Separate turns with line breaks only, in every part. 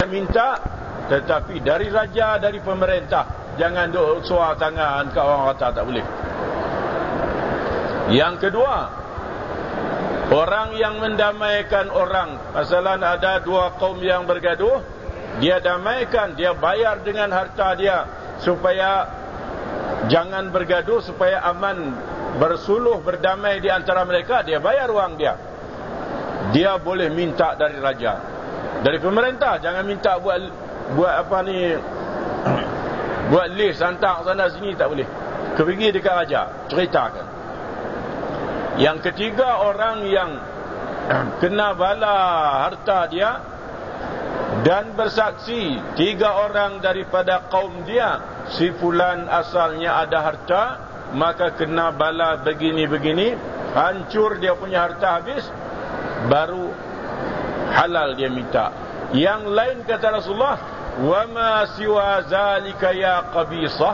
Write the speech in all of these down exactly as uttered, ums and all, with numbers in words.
minta, tetapi dari raja, dari pemerintah. Jangan duk suar tangan kat orang kata, tak boleh. Yang kedua, orang yang mendamaikan orang. Masalah ada dua kaum yang bergaduh, dia damaikan, dia bayar dengan harta dia supaya jangan bergaduh, supaya aman, bersuluh, berdamai di antara mereka. Dia bayar wang dia. Dia boleh minta dari raja, dari pemerintah. Jangan minta buat buat apa ni, buat list hantar sana sini, tak boleh. Pergi dekat raja, ceritakan. Yang ketiga, orang yang kena bala harta dia dan bersaksi tiga orang daripada kaum dia, si fulan asalnya ada harta, maka kena bala begini-begini, hancur dia punya harta habis, baru halal dia minta. Yang lain kata Rasulullah, wa ma siwa zalika ya qabisah,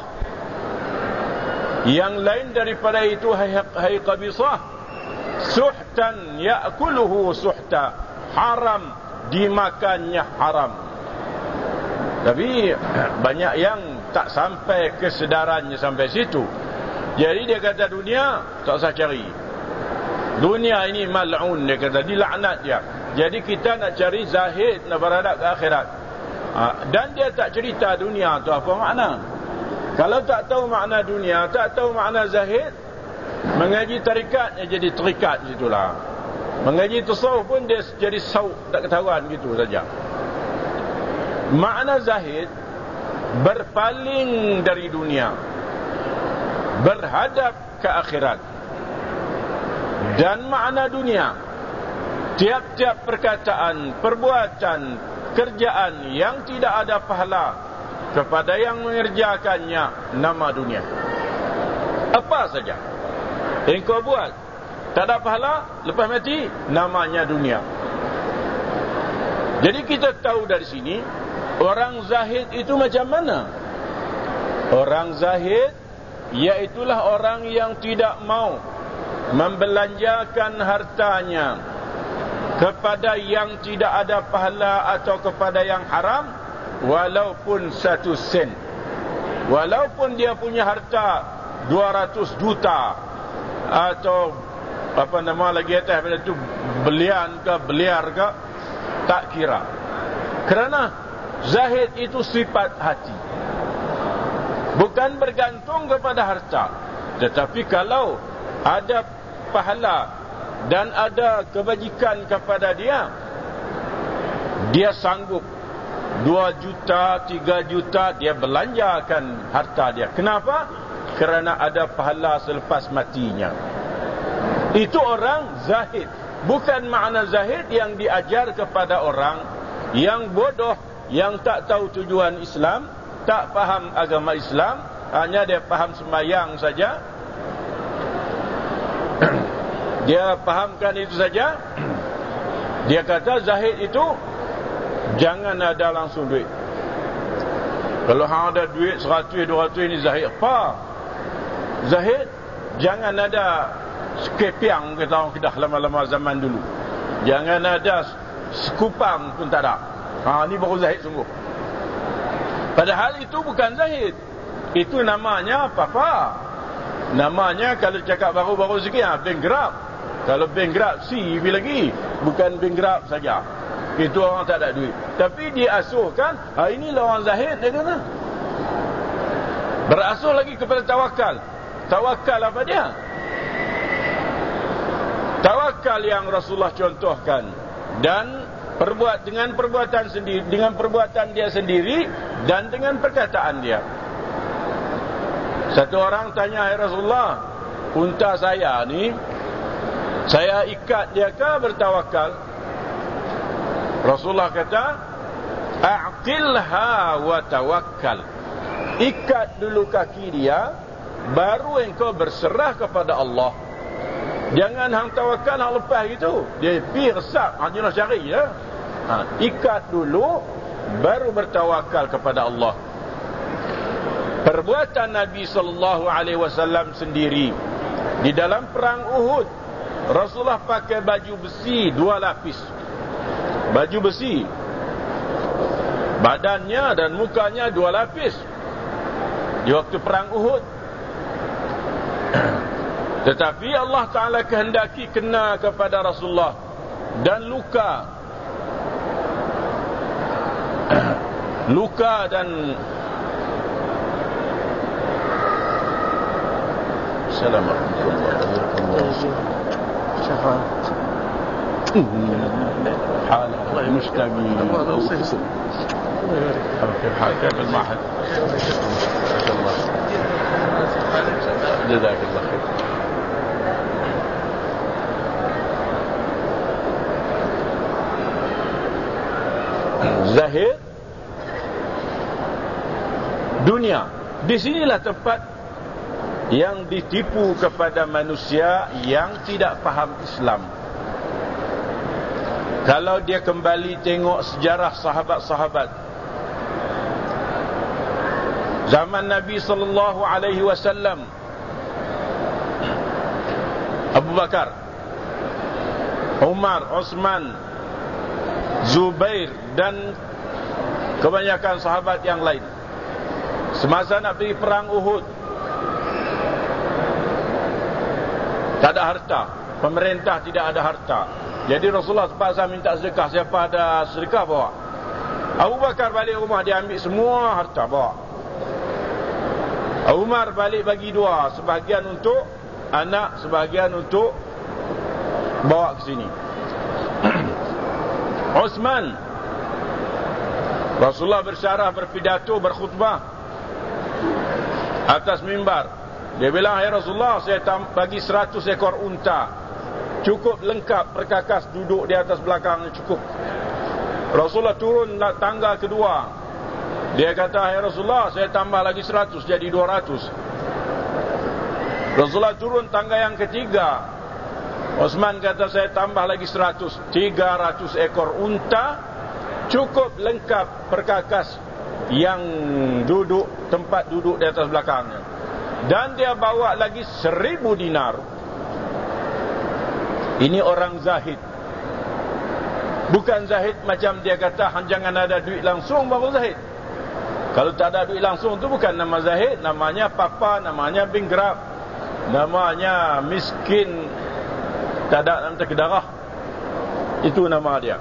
yang lain daripada itu hai, hai qabisah, suhtan ya'kuluhu suhta, haram, dimakannya haram. Tapi banyak yang tak sampai kesedarannya sampai situ. Jadi dia kata dunia tak usah cari, dunia ini mal'un, dia kata, dilaknat dia. Jadi kita nak cari zahid, nak berhadap ke akhirat. Ha, dan dia tak cerita dunia tu apa makna. Kalau tak tahu makna dunia, tak tahu makna zahid, mengaji tarikat, dia jadi terikat situlah. Mengaji tasawuf pun dia jadi sauk, tak ketahuan gitu saja. Makna zahid, berpaling dari dunia, berhadap ke akhirat. Dan makna dunia, tiap-tiap perkataan, perbuatan, kerjaan yang tidak ada pahala kepada yang mengerjakannya, nama dunia. Apa saja engkau buat, tak ada pahala, lepas mati, namanya dunia. Jadi kita tahu dari sini, orang zahid itu macam mana? Orang zahid iaitulah orang yang tidak mau membelanjakan hartanya kepada yang tidak ada pahala atau kepada yang haram, walaupun satu sen. Walaupun dia punya harta dua ratus juta atau apa nama lagi atas pada tu, belian ke beliar ke, tak kira. Kerana zahid itu sifat hati, bukan bergantung kepada harta. Tetapi kalau ada pahala dan ada kebajikan kepada dia, dia sanggup dua juta, tiga juta, dia belanjakan harta dia. Kenapa? Kerana ada pahala selepas matinya. Itu orang zahid. Bukan makna zahid yang diajar kepada orang yang bodoh, yang tak tahu tujuan Islam, tak faham agama Islam, hanya dia faham sembahyang saja. Dia fahamkan itu saja. Dia kata zahid itu jangan ada langsung duit. Kalau hang ada duit seratus, dua ratus, ini zahid. Apa? Zahid jangan ada sekepiang, kita orang Kedah lama-lama zaman dulu. Jangan ada sekupang pun tak ada. Ha, ni baru zahid sungguh. Padahal itu bukan zahid. Itu namanya apa-apa. Namanya kalau cakap baru-baru sikit, ha, bankrupt. Kalau bankruptcy lagi, bukan bankrupt saja. Itu orang tak ada duit. Tapi diasuhkan, ha, inilah orang zahid, dia kata. Berasuh lagi kepada tawakal. Tawakal apa dia? Tawakal yang Rasulullah contohkan, dan perbuat dengan perbuatan sendiri, dengan perbuatan dia sendiri dan dengan perkataan dia. Satu orang tanya, "Hai Rasulullah, unta saya ni, saya ikat dia ke bertawakal?" Rasulullah kata, "A'qilha wa tawakkal." Ikat dulu kaki dia, baru engkau berserah kepada Allah. Jangan hang tawakal hang lepas gitu. Dia pi resap, hang jelas cari ya. Ha, ikat dulu baru bertawakal kepada Allah. Perbuatan Nabi sallallahu alaihi wasallam sendiri di dalam perang Uhud, Rasulullah pakai baju besi dua lapis. Baju besi. Badannya dan mukanya dua lapis di waktu perang Uhud. Tetapi Allah Ta'ala kehendaki kena kepada Rasulullah dan luka luka dan Assalamualaikum syafaat حالة مشتمي كيف حالك بالمعهد ما شاء الله جزاك الله خير. Zahid dunia, di sinilah tempat yang ditipu kepada manusia yang tidak faham Islam. Kalau dia kembali tengok sejarah sahabat-sahabat zaman Nabi sallallahu alaihi wasallam, Abu Bakar, Umar, Utsman, Zubair dan kebanyakan sahabat yang lain, semasa nak pergi perang Uhud, tak ada harta, pemerintah tidak ada harta. Jadi Rasulullah terpaksa minta sedekah. Siapa ada sedekah bawa. Abu Bakar balik rumah, dia ambil semua harta bawa. Umar balik bagi dua, sebahagian untuk anak, sebahagian untuk bawa ke sini. Utsman, Rasulullah bersyarah, berpidato, berkhutbah atas mimbar. Dia bilang, "Ya Rasulullah, saya bagi seratus ekor unta, cukup lengkap, perkakas, duduk di atas belakang cukup." Rasulullah turun tangga kedua. Dia kata, "Ya Rasulullah, saya tambah lagi seratus, jadi dua ratus." Rasulullah turun tangga yang ketiga. Utsman kata, "Saya tambah lagi seratus, tiga ratus ekor unta, cukup lengkap, perkakas yang duduk, tempat duduk di atas belakangnya." Dan dia bawa lagi seribu dinar. Ini orang zahid. Bukan zahid macam dia kata jangan ada duit langsung baru zahid. Kalau tak ada duit langsung tu bukan nama zahid, namanya papa, namanya bingkrap, namanya miskin, tak ada nama terkedarah. Itu nama dia.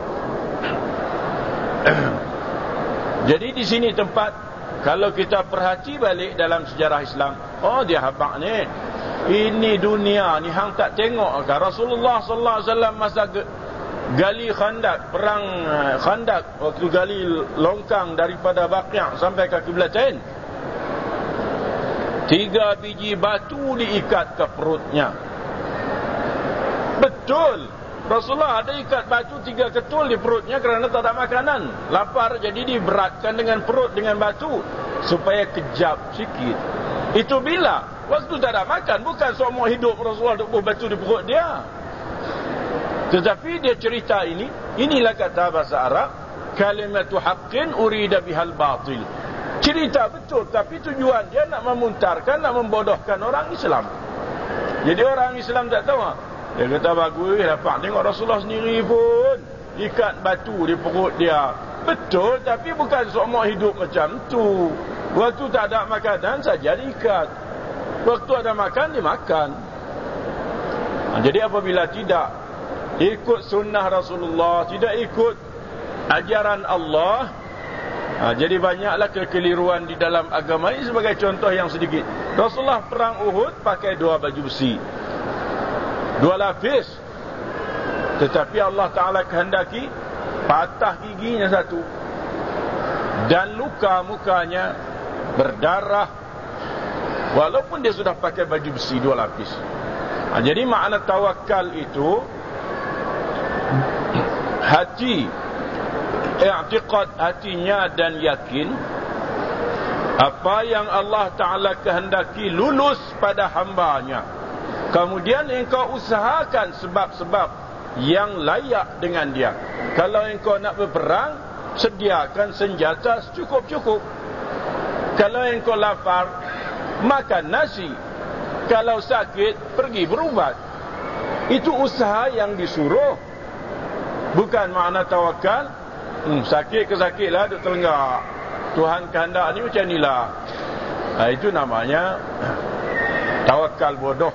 Jadi di sini tempat, kalau kita perhati balik dalam sejarah Islam, oh dia habaq ni, ini dunia ni hang tak tengok ke? Rasulullah sallallahu alaihi wasallam masa gali Khandak, perang Khandak, waktu gali longkang daripada Baqi' sampai ke Qiblatain, tiga biji batu diikat ke perutnya. Betul, Rasulullah ada ikat batu tiga ketul di perutnya kerana tak ada makanan, lapar, jadi diberatkan dengan perut dengan batu supaya kejap sikit. Itu bila waktu tak ada makan, bukan seumur hidup Rasulullah duk batu di perut dia. Tetapi dia cerita ini, inilah kata bahasa Arab, kalimatu haqqin urida bihal batil. Cerita betul, tapi tujuan dia nak memuntarkan, nak membodohkan orang Islam. Jadi orang Islam tak tahu. Dia kata bagus, dapat tengok Rasulullah sendiri pun ikat batu di perut dia. Betul, tapi bukan seumur hidup macam tu. Waktu tak ada makanan saja diikat. Waktu ada makan, dia makan. Nah, jadi apabila tidak ikut sunnah Rasulullah, tidak ikut ajaran Allah, nah, jadi banyaklah kekeliruan di dalam agama ini. Sebagai contoh yang sedikit, Rasulullah perang Uhud pakai dua baju besi, dua lapis. Tetapi Allah Ta'ala kehendaki patah giginya satu, dan luka mukanya, berdarah, walaupun dia sudah pakai baju besi dua lapis. Nah, jadi makna tawakal itu hati, i'tiqad hatinya dan yakin apa yang Allah Ta'ala kehendaki lulus pada hambanya. Kemudian engkau usahakan sebab-sebab yang layak dengan dia. Kalau engkau nak berperang, sediakan senjata secukup-cukup. Kalau engkau lapar, makan nasi. Kalau sakit, pergi berubat. Itu usaha yang disuruh. Bukan makna tawakal hmm, sakit ke sakit lah, duk telenggak. Tuhan kehendak ni macam ni lah. Ha, itu namanya tawakal bodoh.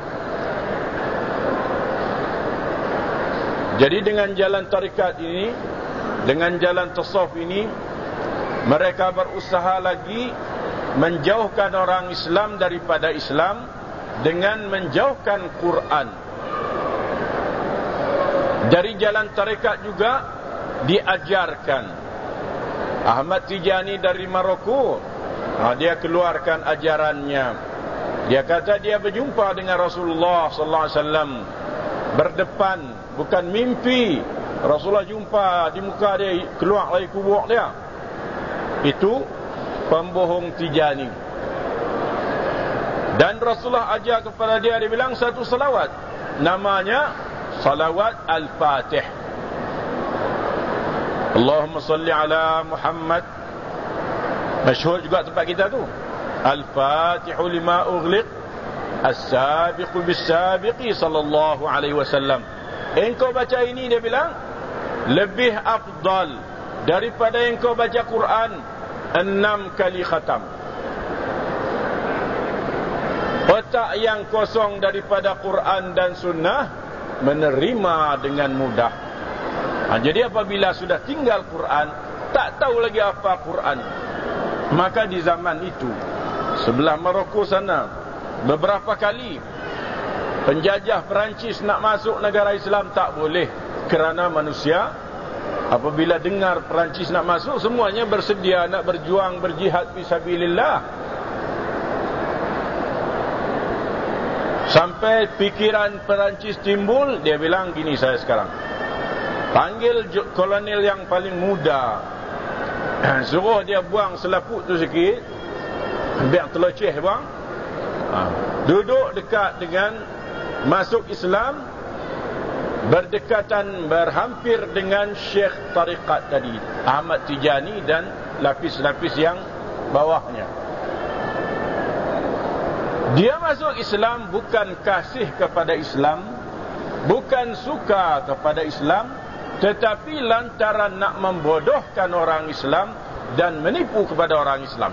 Jadi dengan jalan tarikat ini, dengan jalan tasawuf ini, mereka berusaha lagi menjauhkan orang Islam daripada Islam dengan menjauhkan Quran. Dari jalan tarekat juga diajarkan. Ahmad Tijani dari Maroko, ha, dia keluarkan ajarannya. Dia kata dia berjumpa dengan Rasulullah sallallahu alaihi wasallam berdepan, bukan mimpi. Rasulullah jumpa di muka dia, keluar dari kubur dia. Itu pembohong Tijani. Dan Rasulullah ajar kepada dia, dia bilang satu salawat, namanya salawat Al-Fatih. Allahumma salli ala Muhammad. Masyhur juga tempat kita tu. Al-Fatihu lima ughliq, As-sabiqu bis-sabiqi sallallahu alaihi wasallam. Engkau baca ini, dia bilang, lebih afdal daripada engkau baca Quran enam kali khatam. Otak yang kosong daripada Quran dan Sunnah menerima dengan mudah. Ha, jadi apabila sudah tinggal Quran, tak tahu lagi apa Quran. Maka di zaman itu, sebelah Maroko sana, beberapa kali penjajah Perancis nak masuk negara Islam tak boleh. Kerana manusia apabila dengar Perancis nak masuk, semuanya bersedia nak berjuang, berjihad fisabilillah. Sampai pikiran Perancis timbul, dia bilang gini, saya sekarang panggil kolonel yang paling muda, suruh dia buang selaput tu sikit, biar terloceh bang, ha. Duduk dekat dengan masuk Islam, berdekatan, berhampir dengan Syekh Tariqat tadi, Ahmad Tijani, dan lapis-lapis yang bawahnya. Dia masuk Islam bukan kasih kepada Islam, bukan suka kepada Islam, tetapi lantaran nak membodohkan orang Islam dan menipu kepada orang Islam.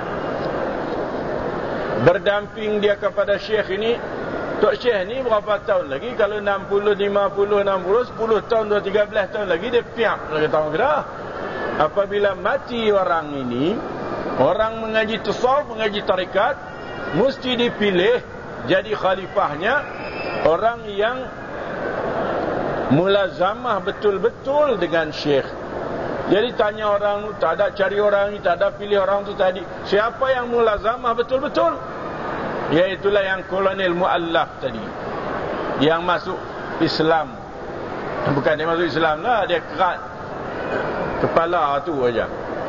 Berdamping dia kepada Syekh ini. Tok Syekh ni berapa tahun lagi? Kalau enam puluh, lima puluh, enam puluh, sepuluh tahun, dua, tiga belas tahun lagi, dia piak lagi tahun kena. Apabila mati orang ini, orang mengaji tasawuf, mengaji tarikat, mesti dipilih jadi khalifahnya orang yang mulazamah betul-betul dengan Syekh. Jadi tanya orang tu, tak ada cari orang ni, tak ada pilih orang tu tadi. Siapa yang mulazamah betul-betul? Iaitulah yang kolonel muallaf tadi, yang masuk Islam. Bukan dia masuk Islam lah, dia kerat kepala tu aja.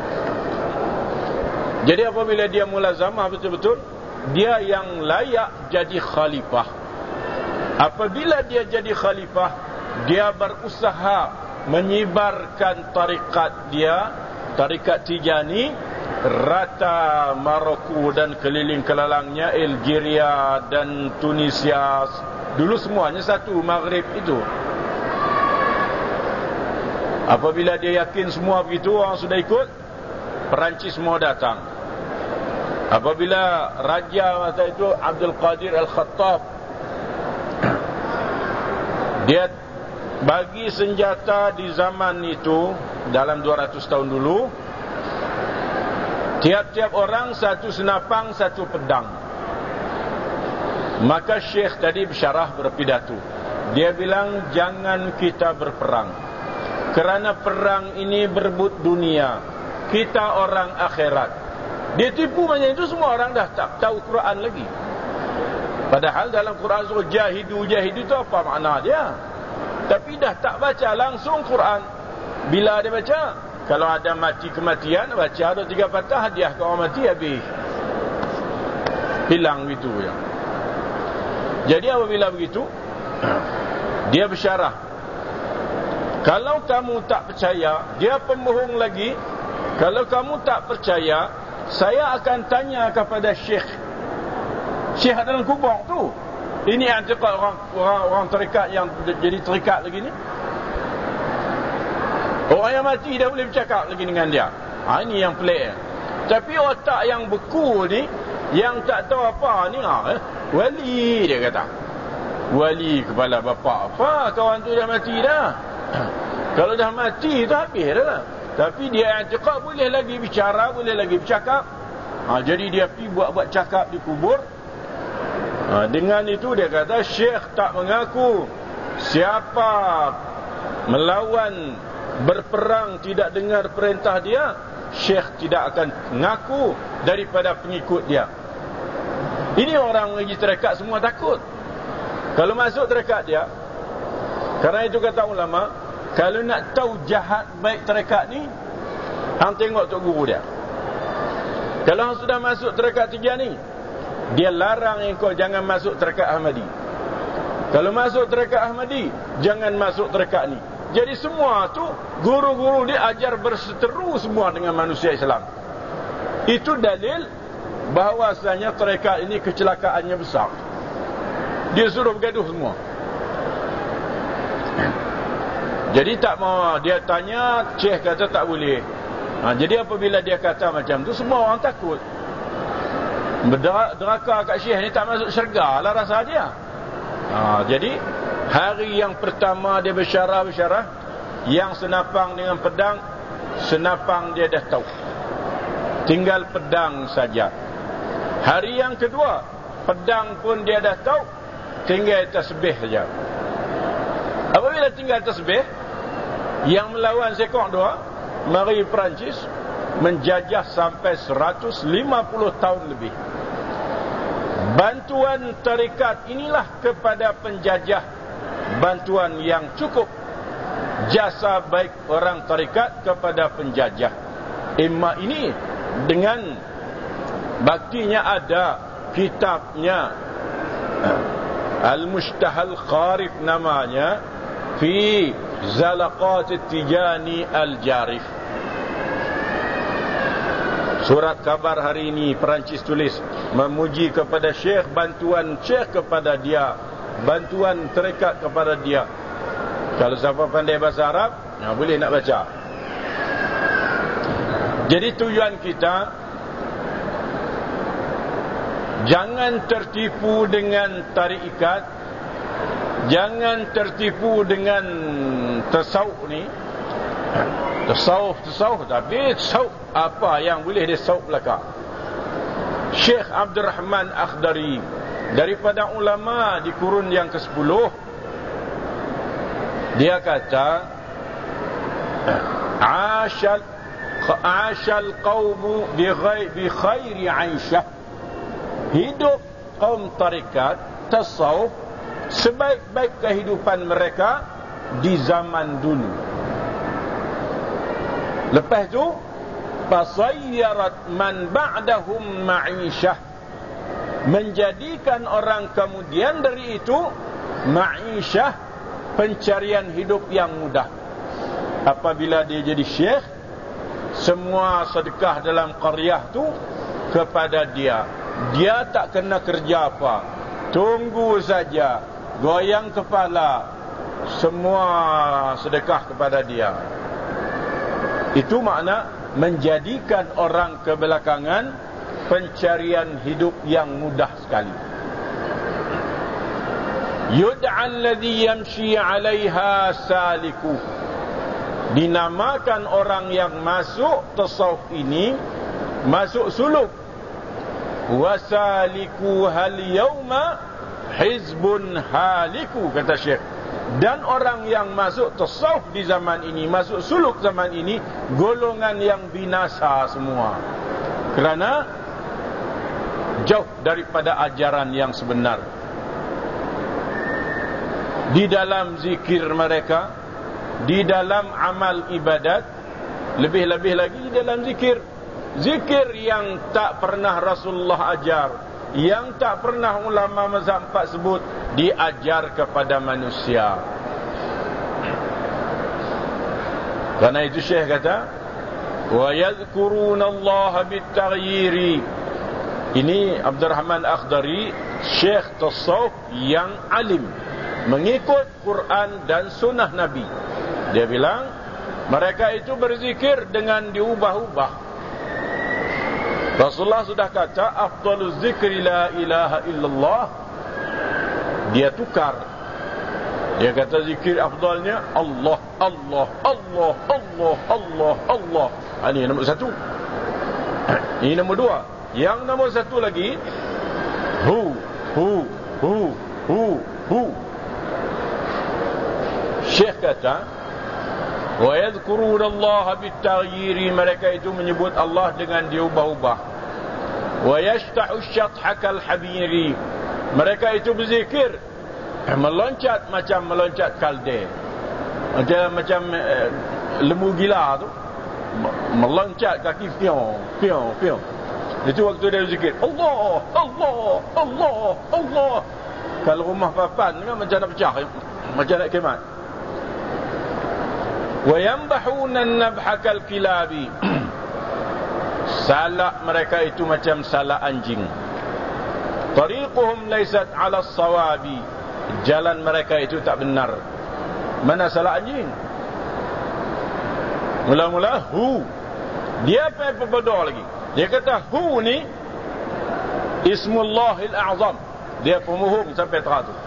Jadi apabila dia mulazamah betul-betul, dia yang layak jadi khalifah. Apabila dia jadi khalifah, dia berusaha menyebarkan tarikat dia, tarikat Tijani, rata Maroko dan keliling kelalangnya, Algeria dan Tunisia. Dulu semuanya satu, Maghrib itu. Apabila dia yakin semua begitu, orang sudah ikut, Perancis mau datang. Apabila raja masa itu Abdul Qadir Al-Khattab, dia bagi senjata di zaman itu, dalam dua ratus tahun dulu, tiap-tiap orang satu senapang, satu pedang. Maka Syekh tadi bersyarah, berpidato. Dia bilang jangan kita berperang, kerana perang ini berebut dunia, kita orang akhirat. Dia tipu macam itu, semua orang dah tak tahu Quran lagi. Padahal dalam Quran suruh jahidu, jahidu itu apa makna dia? Tapi dah tak baca langsung Quran. Bila dia baca, kalau ada mati kematian, baca ada tiga patah, hadiah ke orang mati, habis hilang gitu ya. Jadi apabila begitu, dia bersyarah, kalau kamu tak percaya, dia pembohong lagi. Kalau kamu tak percaya, saya akan tanya kepada Syekh. Syekh dalam kubur tu. Ini antiqat orang, orang orang tarikat yang jadi tarikat lagi ni. Orang yang mati dah boleh bercakap lagi dengan dia. Ha, ini yang pelik. Tapi otak yang beku ni, yang tak tahu apa ni, ha, eh, wali dia kata. Wali kepala bapa apa, kawan tu dah mati dah. Kalau dah mati tu habis dah. Tapi dia i'tiqad boleh lagi bicara, boleh lagi bercakap. Ha, jadi dia pergi buat-buat cakap di kubur. Ha, dengan itu dia kata Syekh tak mengaku siapa melawan berperang tidak dengar perintah dia, Syekh tidak akan mengaku daripada pengikut dia. Ini orang pergi tarekat semua takut kalau masuk tarekat dia. Karena itu kata ulama, kalau nak tahu jahat baik tarekat ni, hang tengok tok guru dia. Kalau hang sudah masuk tarekat tiga ni, dia larang engkau jangan masuk tarekat Ahmadi. Kalau masuk tarekat Ahmadi, jangan masuk tarekat ni. Jadi semua tu guru-guru dia ajar berseteru semua dengan manusia Islam. Itu dalil bahawasanya tarekat ini kecelakaannya besar. Dia suruh bergaduh semua. Jadi tak mau, dia tanya, Syekh kata tak boleh. Ha, jadi apabila dia kata macam tu, semua orang takut. Deraka kat Syekh ni tak masuk syurga lah rasa dia. Ha, jadi hari yang pertama dia bersyarah-bersyarah, yang senapang dengan pedang, senapang dia dah tahu, tinggal pedang saja. Hari yang kedua, pedang pun dia dah tahu, tinggal tasbih saja. Apabila tinggal tasbih, yang melawan sekok dua, mari Perancis menjajah sampai seratus lima puluh tahun lebih. Bantuan tarikat inilah kepada penjajah, bantuan yang cukup. Jasa baik orang tarikat kepada penjajah. Imma ini dengan baktinya ada kitabnya, Al-Mushtahal Kharif namanya, fi Zalaqat Tijani Al-Jarif. Surat khabar hari ini Perancis tulis memuji kepada Syekh, bantuan Syekh kepada dia, bantuan tarekat kepada dia. Kalau siapa pandai bahasa Arab, ya, boleh nak baca. Jadi tujuan kita, jangan tertipu dengan tarikat, jangan tertipu dengan tasawuf ni. Tasawuf, tasawuf, tapi tasawuf apa yang boleh dia tasawuf belaka. Syekh Abdul Rahman Akhdari, daripada ulama di kurun yang kesepuluh, dia kata, Ashal Ashal qawmu bi khairi aisyah. Hidup kaum tarikat tasawuf sebaik-baik kehidupan mereka di zaman dulu. Lepas tu, fasayyarat man ba'dahum ma'isyah, menjadikan orang kemudian dari itu ma'isyah, pencarian hidup yang mudah. Apabila dia jadi syekh, semua sedekah dalam qaryah tu kepada dia. Dia tak kena kerja apa, tunggu saja, goyang kepala, semua sedekah kepada dia. Itu makna menjadikan orang kebelakangan pencarian hidup yang mudah sekali. Yud'a alladhi yamshi 'alaiha saliku, dinamakan orang yang masuk tasawuf ini masuk suluk. Wasaliku hal yauma hizbun haliku, kata Syekh. Dan orang yang masuk tasawuf di zaman ini, masuk suluk zaman ini, golongan yang binasa semua, kerana jauh daripada ajaran yang sebenar. Di dalam zikir mereka, di dalam amal ibadat, lebih-lebih lagi di dalam zikir, zikir yang tak pernah Rasulullah ajar, yang tak pernah ulama mazhab empat sebut, diajar kepada manusia. Karena itu Syekh kata, wa yadhkuruna Allah bitaghyiri. Ini Abdul Rahman Akhdari, Syekh tasawuf yang alim, mengikut Quran dan sunnah Nabi. Dia bilang, Mereka itu berzikir dengan diubah-ubah. Rasulullah sudah kata, afdaluz zikri la ilaha illallah. Dia tukar. Dia kata zikir afdalnya Allah, Allah, Allah, Allah, Allah, Allah. Ini nombor satu. Ini nombor dua. Yang nombor satu lagi, hu, hu, hu, hu, hu. Syekh kata, wa yadhkuruna Allah bit-taghyiri, mereka itu menyebut Allah dengan diubah-ubah. Wa yashtahu asy-shatha kal-habiri, mereka itu berzikir meloncat macam meloncat kalde, macam macam eh, lembu gila tu meloncat kaki pion pion pion. Itu waktu dia berzikir Allah, Allah, Allah, Allah. Kalau rumah papan kan macam nak pecah, macam nak kemat. Wa yanbahuna an-nabha kal-kilabi, salak mereka itu macam salak anjing. Tariquhum laysat 'ala as-sawabi, jalan mereka itu tak benar. Mana salak anjing? Mula-mula hu, dia apa berbodoh lagi. Dia kata hu ni Ismullahil A'zam, dia pemuhung sampai teratur.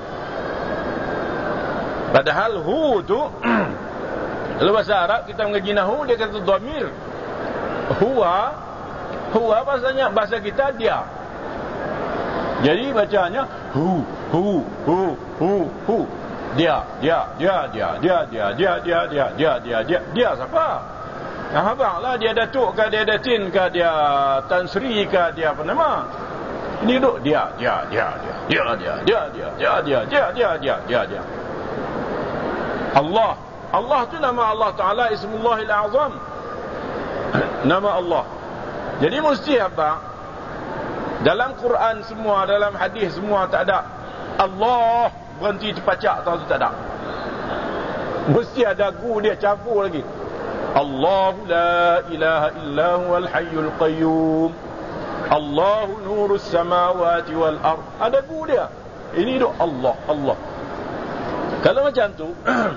Padahal hu tu dalam bahasa Arab kita mengaji nahwu, dia kata dhamir. Huwa, huwa bahasanya bahasa kita dia. Jadi bacanya hu, hu, hu, hu, hu. Dia, dia, dia, dia, dia, dia, dia, dia, dia, dia, dia, dia, dia siapa? Nah, abang lah, dia Datuk ke, dia Datin ke, dia Tan Sri ke, dia apa nama? Ini duduk dia, dia, dia, dia, dia, dia, dia, dia, dia, dia, dia, dia, dia, dia, dia. Allah, Allah tu nama Allah Ta'ala, Ismullahil A'zam, nama Allah. Jadi mesti apa? Dalam Quran semua, dalam hadis semua tak ada Allah berhenti terpacak, tahu tu tak ada. Mesti ada gu dia campur lagi. Allahu la ilaha illa huwal hayyul qayyum, Allahu nurus samawati wal ard. Ada gu dia. Ini tu Allah, Allah. Kalau macam tu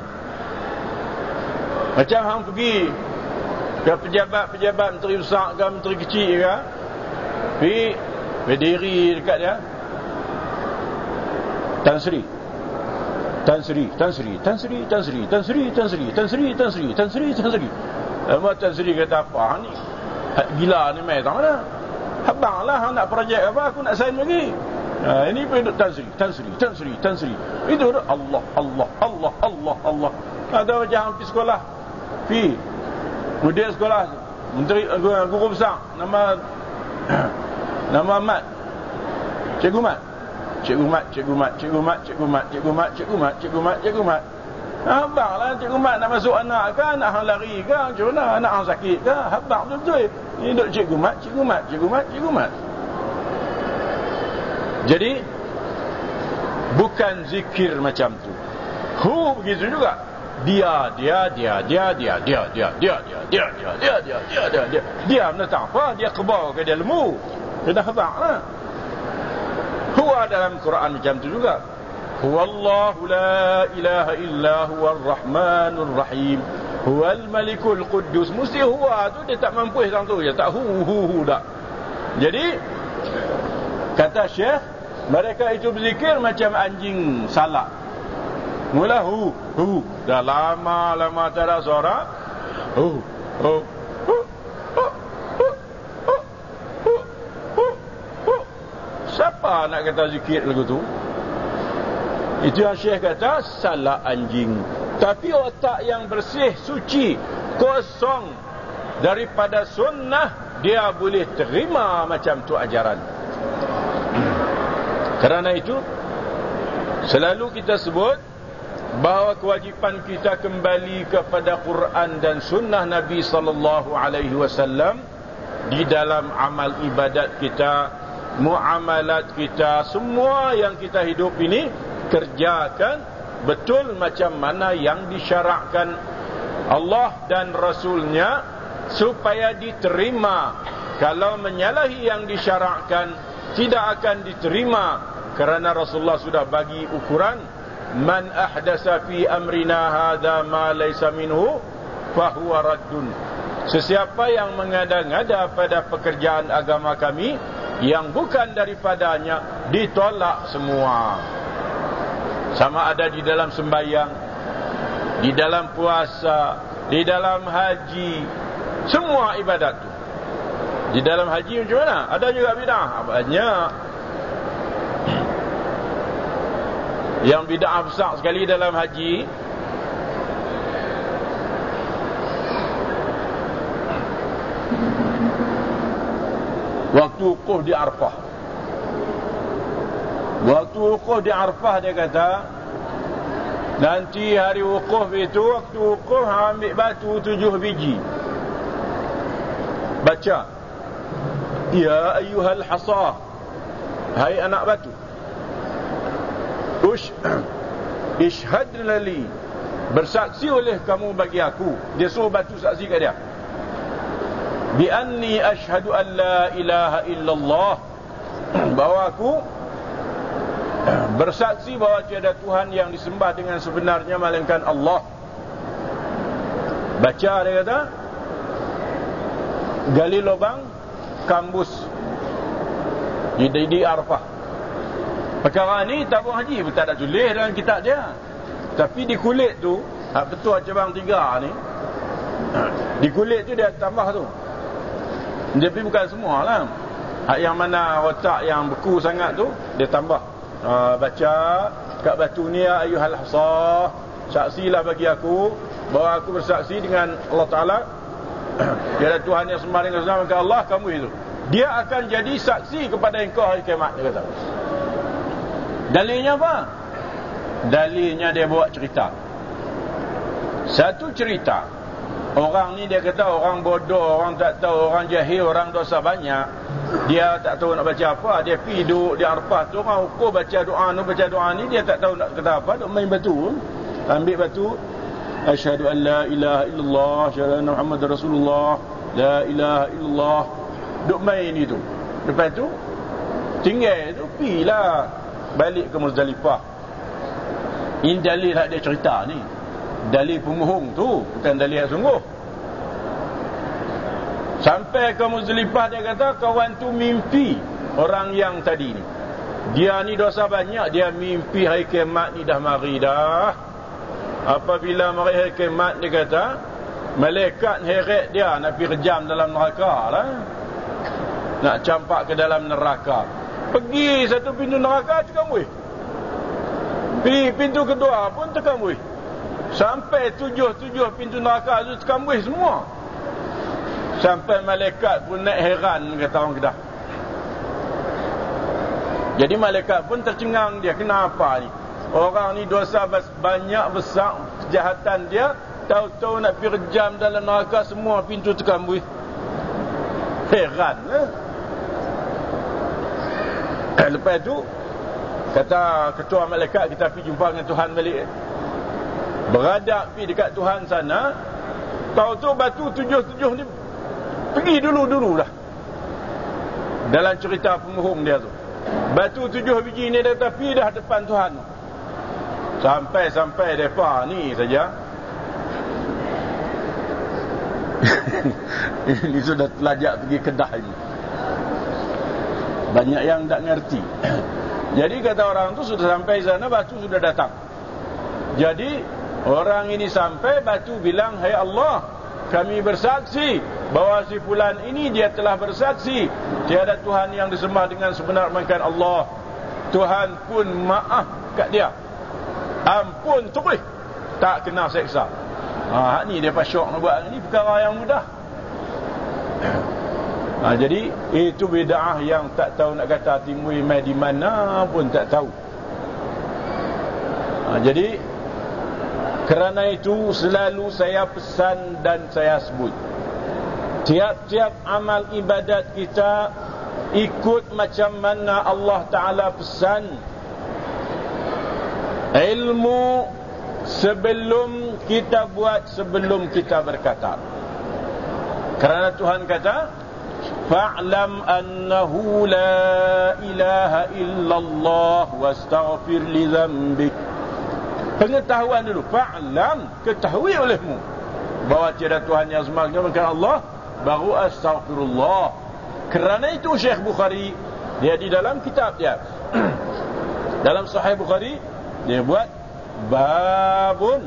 macam hang pergi ke pejabat-pejabat, menteri besar ke menteri kecil ke, pergi berdiri dekat dia, Tan Sri, Tan Sri, Tan Sri, Tan Sri, Tan Sri, Tan Sri, Tan Sri, Tan Sri, Tan Sri, Tan Sri, Tan Sri. Lama Tan Sri kata, apa ni? Gila ni mai tak mana? Abang lah, hang nak projek apa, aku nak sign lagi. Ha, ini pun duduk Tan Sri, Tan Sri, Tan Sri, Tan Sri. Itu duduk Allah, Allah, Allah, Allah, Allah. Ada macam pergi sekolah, pergi mudir sekolah, menteri guru besar, nama nama Mat, Cikgu Mat, Cikgu Mat, Cikgu Mat, Cikgu Mat, Cikgu Mat, Cikgu Mat, Cikgu Mat, Cikgu Mat, Cikgu Mat. Abang lah Cikgu Mat nak masuk anak ke, anak hang lari ke, macam mana, anak hang sakit ke, abang betul-betul. Ini duduk Cikgu Mat, Cikgu Mat, Cikgu Mat, Cikgu Mat. Jadi bukan zikir macam tu. Hu begitu juga. Dia, dia, dia, dia, dia, dia, dia, dia, dia, dia, dia, dia, dia, dia, dia, dia. Dia menentang apa? Dia kebar ke dia lemu. Dia dah khabak lah. Huwa dalam Quran macam tu juga. Huwallahu la ilaha illa huwar rahmanur rahim. Huwal malikul quddus. Mesti huwa tu dia tak mampu yang tu. Dia tak hu, hu, hu dah. Jadi kata Syekh, mereka itu berzikir macam anjing salak. Mula hu, hu. Dah lama-lama tak ada suara. Hu, hu, hu, hu, hu, hu, hu, hu, hu. Siapa nak kata zikir lagu tu? Itu yang Syekh kata, salak anjing. Tapi otak yang bersih, suci, kosong daripada sunnah, dia boleh terima macam tu ajaran. Kerana itu selalu kita sebut bahawa kewajipan kita kembali kepada Quran dan sunnah Nabi sallallahu alaihi wasallam di dalam amal ibadat kita, muamalat kita, semua yang kita hidup ini kerjakan betul macam mana yang disyarakkan Allah dan Rasulnya supaya diterima. Kalau menyalahi yang disyarakkan, tidak akan diterima, kerana Rasulullah sudah bagi ukuran, man ahdasa fi amrina hadha ma laysa minhu fahuwa raddun. Sesiapa yang mengada-ngada pada pekerjaan agama kami yang bukan daripadanya, ditolak semua. Sama ada di dalam sembahyang, di dalam puasa, di dalam haji, semua ibadat tu. Di dalam haji macam mana? Ada juga bid'ah. Banyak. Yang bid'ah besar sekali dalam haji, waktu wukuf di Arfah. Waktu wukuf di Arfah dia kata, nanti hari wukuf itu, waktu wukuf ambil batu tujuh biji. Baca, ya ayyuhal hasah, hai anak batu, ush ishhad lali, bersaksi oleh kamu bagi aku. Dia suruh batu saksi kat dia, bi anni asyhadu an la ilaha illallah, bahawa aku bersaksi bahawa tiada Tuhan yang disembah dengan sebenarnya melainkan Allah. Baca, dia kata, gali lubang, kambus di, di, di Arafah. Perkara ni tabung haji pun tak ada tulis dalam kitab dia, tapi di kulit tu, betul cabang tiga ni, di kulit tu dia tambah tu. Tapi bukan semua lah. Hak yang mana otak yang beku sangat tu, dia tambah. Ha, baca kat batu ni, ya ayyuhal hasah, saksilah bagi aku bahawa aku bersaksi dengan Allah Ta'ala, tiada Tuhan yang sembah dengan sebenar melainkan Allah, kamu itu. Dia akan jadi saksi kepada engkau hari kiamat, dia kata. Dalilnya apa? Dalilnya dia bawa cerita. Satu cerita, orang ni dia kata orang bodoh, orang tak tahu, orang jahil, orang dosa banyak. Dia tak tahu nak baca apa. Dia pergi duduk di Arafah tu, orang ukur baca doa ni, baca doa ni, dia tak tahu nak kata apa. Duk main batu, ambil batu, asyhadu an la ilaha illallah, asyhadu anna Muhammadar Rasulullah, la ilaha illallah. Duk main itu. Lepas tu tinggal tu, pergilah balik ke Muzdalifah. Ini dalil hak dia cerita ni, dalil pemohong tu, bukan dalil yang sungguh. Sampai ke Muzdalifah, dia kata kawan tu mimpi orang yang tadi ni. Dia ni dosa banyak, dia mimpi hari kiamat ni dah mari dah. Apabila mari hari kiamat, dia kata malaikat heret dia nak pergi rejam dalam neraka lah, nak campak ke dalam neraka. Pergi satu pintu neraka, terkambuih. Pergi pintu kedua pun terkambuih. Sampai tujuh-tujuh pintu neraka tu terkambuih semua. Sampai malaikat pun naik heran, kata orang Kedah. Jadi malaikat pun tercengang dia, kenapa ni? Orang ni dosa banyak besar, kejahatan dia, tahu-tahu nak pergi rejam dalam neraka, semua pintu terkambuih. Heran lah. Lepas tu kata ketua malaikat, kita pergi jumpa dengan Tuhan balik. Beradab pergi dekat Tuhan sana, tahu-tahu batu tujuh-tujuh ni pergi dulu-dulu dah. Dalam cerita pemohong dia tu, batu tujuh biji ni dia tapi dah depan Tuhan. Sampai-sampai mereka ni saja ini sudah telajak pergi Kedah ini. Banyak yang tak ngerti. Jadi kata orang tu sudah sampai sana, batu sudah datang. Jadi orang ini sampai, batu bilang, hai Allah, kami bersaksi bahawa si fulan ini dia telah bersaksi tiada Tuhan yang disembah dengan sebenar melainkan Allah. Tuhan pun maaf kat dia, ampun terus, tak kena seksa. Ha, ni dia pasyok nak buat ni perkara yang mudah. Ha, jadi itu bid'ah yang tak tahu nak kata timbul mai di mana pun tak tahu. Ha, jadi kerana itu selalu saya pesan dan saya sebut, tiap-tiap amal ibadat kita ikut macam mana Allah Ta'ala pesan. Ilmu sebelum kita buat, sebelum kita berkata. Kerana Tuhan kata, fa'lam annahu la ilaha illallah wastaghfir li dhanbik. Pengetahuan dulu, fa'lam, ketahui olehmu, bahawa tiada Tuhan yang semata melainkan Allah, baru astaghfirullah. Kerana itu Syekh Bukhari, dia di dalam kitab dia dalam Sahih Bukhari, dia buat babun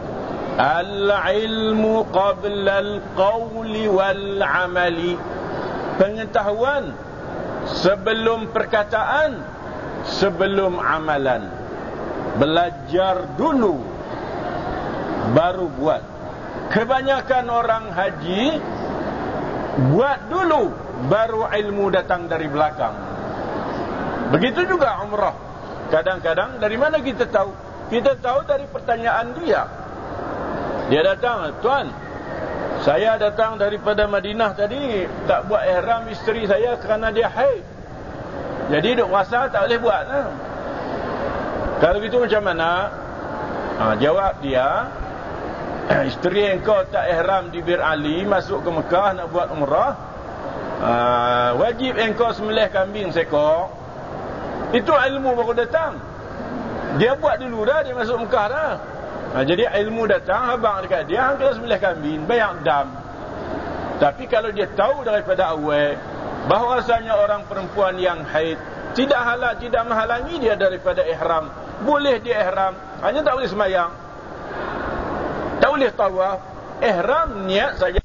al-ilmu qabla al-qawli wal-amali, pengetahuan sebelum perkataan, sebelum amalan. Belajar dulu baru buat. Kebanyakan orang haji buat dulu baru ilmu datang dari belakang. Begitu juga umrah. Kadang-kadang dari mana kita tahu? Kita tahu dari pertanyaan dia. Dia datang, "Tuan, saya datang daripada Madinah tadi, tak buat ihram isteri saya kerana dia haid. Jadi duk rasa tak boleh buat lah." Kalau gitu macam mana? Ha, jawab dia, "Isteri engkau tak ihram di Bir Ali, masuk ke Mekah nak buat umrah, ha, wajib engkau sembelih kambing seekor." Itu ilmu baru datang. Dia buat dulu dah, dia masuk Mekah dah. Ha, jadi ilmu datang, abang dekat dia, hang kena sembelih kambing, bayar dam. Tapi kalau dia tahu daripada awal bahawasanya orang perempuan yang haid tidak halal, tidak menghalangi dia daripada ihram, boleh dia ihram, hanya tak boleh semayang, tak boleh tawaf. Ihram niat saja.